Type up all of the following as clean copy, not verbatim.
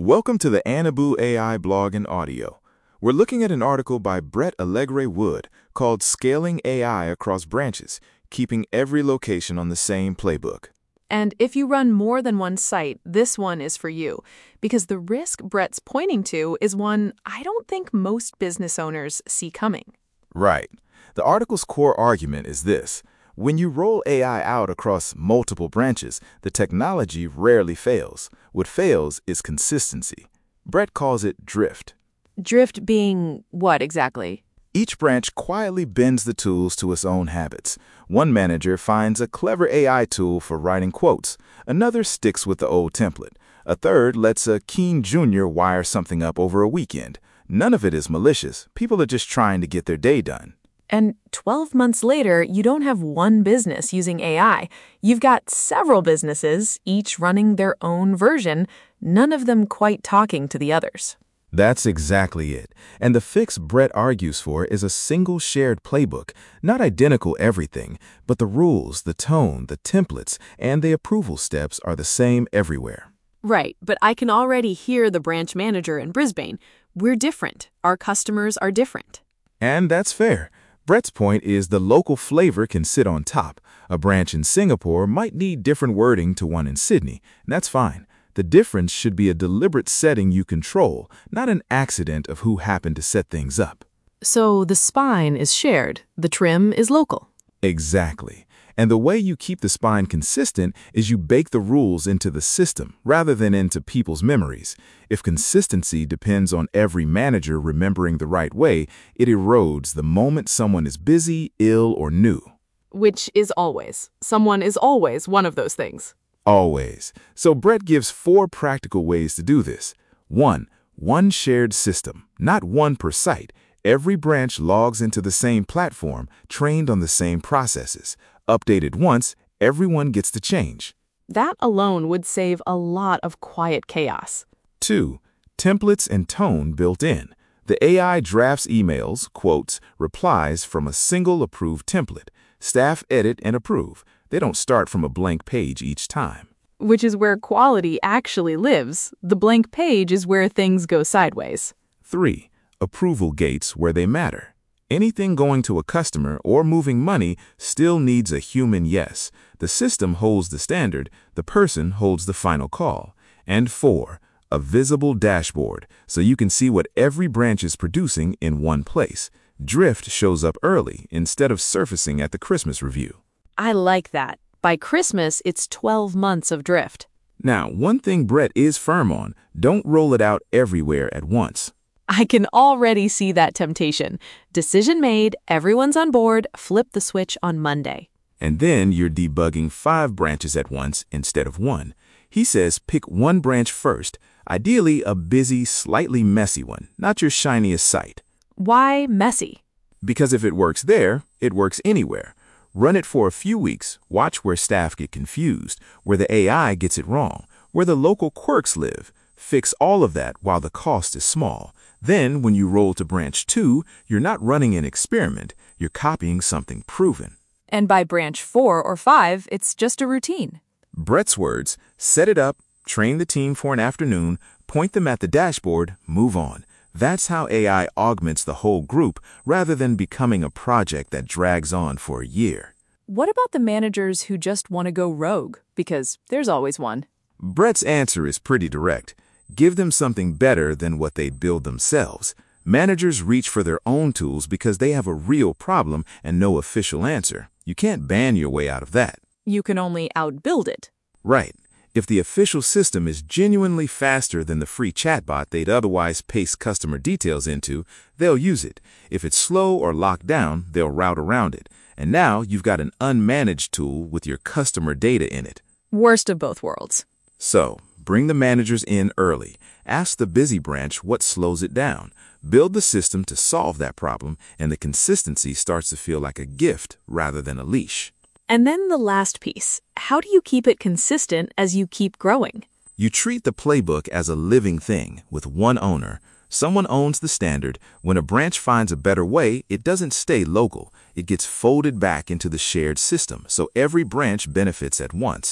Welcome to the Anabu AI blog and audio. We're looking at an article by Brett Allegre Wood called Scaling AI Across Branches, Keeping Every Location on the Same Playbook. And if you run more than one site, this one is for you, because the risk Brett's pointing to is one I don't think most business owners see coming. Right. The article's core argument is this. When you roll AI out across multiple branches, the technology rarely fails. What fails is consistency. Brett calls it drift. Drift being what exactly? Each branch quietly bends the tools to its own habits. One manager finds a clever AI tool for writing quotes. Another sticks with the old template. A third lets a keen junior wire something up over a weekend. None of it is malicious. People are just trying to get their day done. And 12 months later, you don't have one business using AI. You've got several businesses, each running their own version, none of them quite talking to the others. That's exactly it. And the fix Brett argues for is a single shared playbook, not identical everything, but the rules, the tone, the templates, and the approval steps are the same everywhere. Right, but I can already hear the branch manager in Brisbane. We're different. Our customers are different. And that's fair. Brett's point is the local flavor can sit on top. A branch in Singapore might need different wording to one in Sydney, and that's fine. The difference should be a deliberate setting you control, not an accident of who happened to set things up. So the spine is shared, the trim is local. Exactly. And the way you keep the spine consistent is you bake the rules into the system rather than into people's memories. If consistency depends on every manager remembering the right way, it erodes the moment someone is busy, ill, or new. Which is always. Someone is always one of those things. Always. So Brett gives 4 practical ways to do this. 1. One shared system, not one per site. Every branch logs into the same platform, trained on the same processes. Updated once, everyone gets to change. That alone would save a lot of quiet chaos. 2. Templates and tone built in. The AI drafts emails, quotes, replies from a single approved template. Staff edit and approve. They don't start from a blank page each time. Which is where quality actually lives. The blank page is where things go sideways. 3. Approval gates where they matter. Anything going to a customer or moving money still needs a human yes. The system holds the standard, the person holds the final call. And 4. A visible dashboard, so you can see what every branch is producing in one place. Drift shows up early instead of surfacing at the Christmas review. I like that. By Christmas, it's 12 months of drift. Now, one thing Brett is firm on, don't roll it out everywhere at once. I can already see that temptation. Decision made, everyone's on board, flip the switch on Monday. And then you're debugging 5 branches at once instead of 1. He says pick one branch first, ideally a busy, slightly messy one, not your shiniest site. Why messy? Because if it works there, it works anywhere. Run it for a few weeks, watch where staff get confused, where the AI gets it wrong, where the local quirks live. Fix all of that while the cost is small. Then, when you roll to branch 2, you're not running an experiment, you're copying something proven. And by branch 4 or 5, it's just a routine. Brett's words, set it up, train the team for an afternoon, point them at the dashboard, move on. That's how AI augments the whole group rather than becoming a project that drags on for a year. What about the managers who just want to go rogue? Because there's always one. Brett's answer is pretty direct. Give them something better than what they'd build themselves. Managers reach for their own tools because they have a real problem and no official answer. You can't ban your way out of that. You can only outbuild it. Right. If the official system is genuinely faster than the free chatbot they'd otherwise paste customer details into, they'll use it. If it's slow or locked down, they'll route around it. And now you've got an unmanaged tool with your customer data in it. Worst of both worlds. So, bring the managers in early. Ask the busy branch what slows it down. Build the system to solve that problem, and the consistency starts to feel like a gift rather than a leash. And then the last piece. How do you keep it consistent as you keep growing? You treat the playbook as a living thing with one owner. Someone owns the standard. When a branch finds a better way, it doesn't stay local. It gets folded back into the shared system, so every branch benefits at once.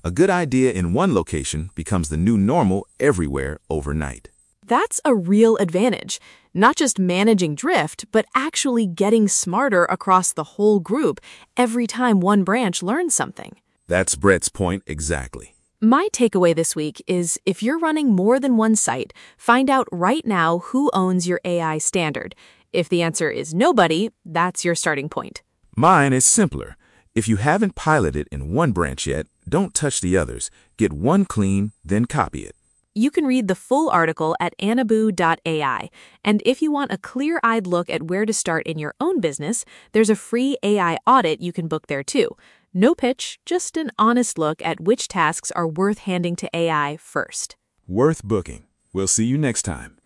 A good idea in one location becomes the new normal everywhere overnight. That's a real advantage. Not just managing drift, but actually getting smarter across the whole group every time one branch learns something. That's Brett's point exactly. My takeaway this week is if you're running more than one site, find out right now who owns your AI standard. If the answer is nobody, that's your starting point. Mine is simpler. If you haven't piloted in one branch yet, don't touch the others. Get one clean, then copy it. You can read the full article at anaboo.ai. And if you want a clear-eyed look at where to start in your own business, there's a free AI audit you can book there too. No pitch, just an honest look at which tasks are worth handing to AI first. Worth booking. We'll see you next time.